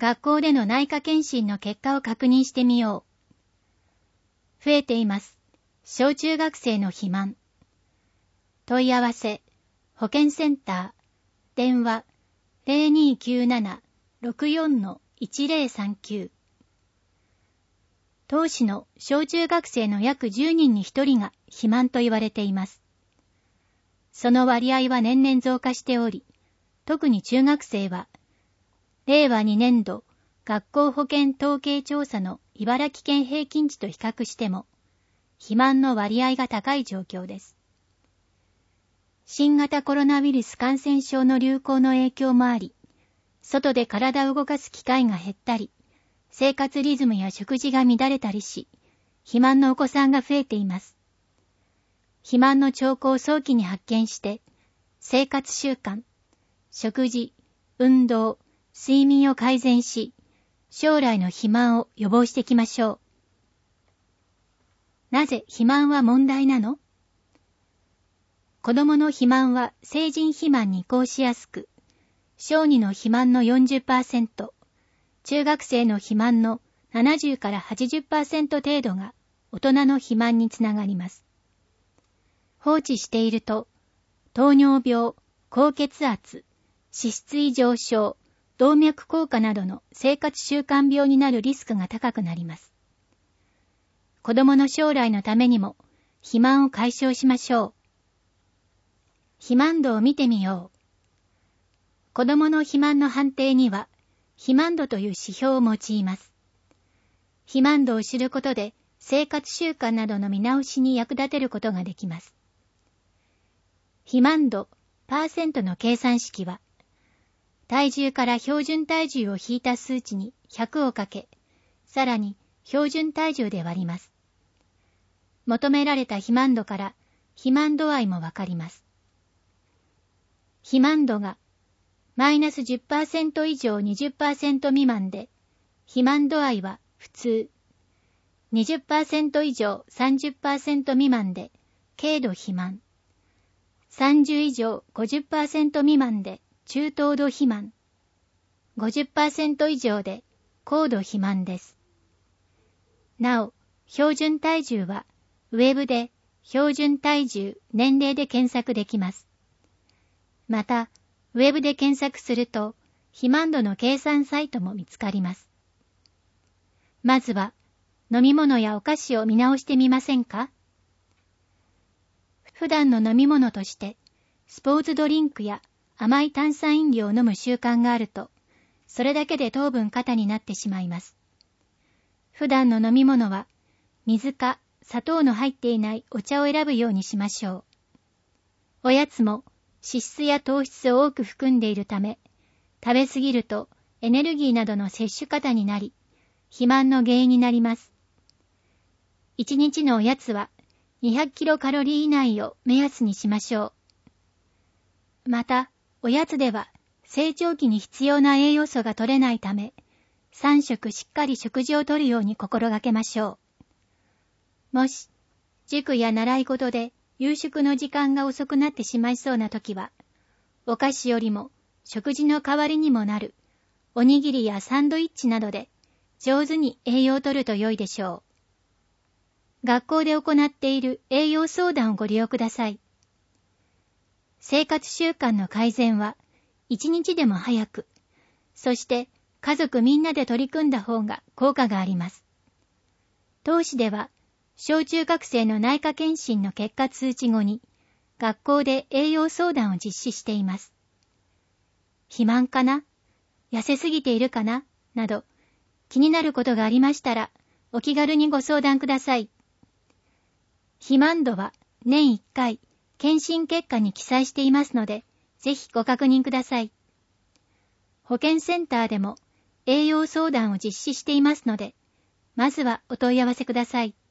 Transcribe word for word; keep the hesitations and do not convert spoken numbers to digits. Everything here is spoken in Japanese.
学校での内科検診の結果を確認してみよう。増えています。小中学生の肥満。問い合わせ、保健センター、電話 ゼロにーきゅうなな ろくよん いちゼロさんきゅう。当市の小中学生の約じゅうにんにひとりが肥満と言われています。その割合は年々増加しており、特に中学生は、れいわにねんど学校保健統計調査の茨城県平均値と比較しても、肥満の割合が高い状況です。新型コロナウイルス感染症の流行の影響もあり、外で体を動かす機会が減ったり、生活リズムや食事が乱れたりし、肥満のお子さんが増えています。肥満の兆候を早期に発見して、生活習慣、食事、運動、睡眠を改善し、将来の肥満を予防していきましょう。なぜ肥満は問題なの？子供の肥満は成人肥満に移行しやすく、小児の肥満の よんじゅっパーセント、中学生の肥満のななじゅうから はちじゅっパーセント 程度が大人の肥満につながります。放置していると、糖尿病、高血圧、脂質異常症、動脈硬化などの生活習慣病になるリスクが高くなります。子供の将来のためにも肥満を解消しましょう。肥満度を見てみよう。子供の肥満の判定には、肥満度という指標を用います。肥満度を知ることで、生活習慣などの見直しに役立てることができます。肥満度、パーセントの計算式は、体重から標準体重を引いた数値にひゃくをかけ、さらに標準体重で割ります。求められた肥満度から肥満度合いもわかります。肥満度がマイナス じゅっパーセント 以上 にじゅっパーセント 未満で、肥満度合いは普通。にじゅっパーセント 以上 さんじゅっパーセント 未満で、軽度肥満。さんじゅう以上 ごじゅっパーセント 未満で、中等度肥満。ごじゅっパーセント 以上で、高度肥満です。なお、標準体重は、ウェブで標準体重、年齢で検索できます。また、ウェブで検索すると、肥満度の計算サイトも見つかります。まずは、飲み物やお菓子を見直してみませんか？普段の飲み物として、スポーツドリンクや甘い炭酸飲料を飲む習慣があると、それだけで糖分過多になってしまいます。普段の飲み物は、水か砂糖の入っていないお茶を選ぶようにしましょう。おやつも、脂質や糖質を多く含んでいるため、食べ過ぎるとエネルギーなどの摂取過多になり、肥満の原因になります。いちにちのおやつはにひゃくキロカロリー以内を目安にしましょう。また、おやつでは成長期に必要な栄養素が取れないため、さん食しっかり食事をとるように心がけましょう。もし、塾や習い事で夕食の時間が遅くなってしまいそうなときは、お菓子よりも食事の代わりにもなるおにぎりやサンドイッチなどで上手に栄養をとると良いでしょう。学校で行っている栄養相談をご利用ください。生活習慣の改善は一日でも早く、そして家族みんなで取り組んだ方が効果があります。当市では、小中学生の内科検診の結果通知後に、学校で栄養相談を実施しています。肥満かな？痩せすぎているかな？など、気になることがありましたら、お気軽にご相談ください。肥満度は年いっかい、検診結果に記載していますので、ぜひご確認ください。保健センターでも栄養相談を実施していますので、まずはお問い合わせください。